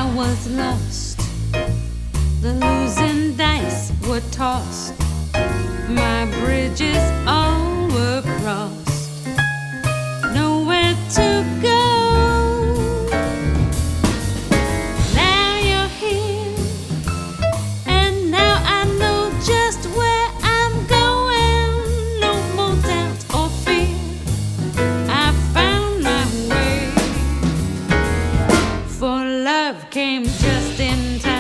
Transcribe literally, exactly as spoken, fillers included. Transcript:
I was lost. The losing dice were tossed. My bridges all were crossed. Nowhere to go. Now you're here, and now I know just where I'm going. No more doubt or fear. I found my way. For love came just in time.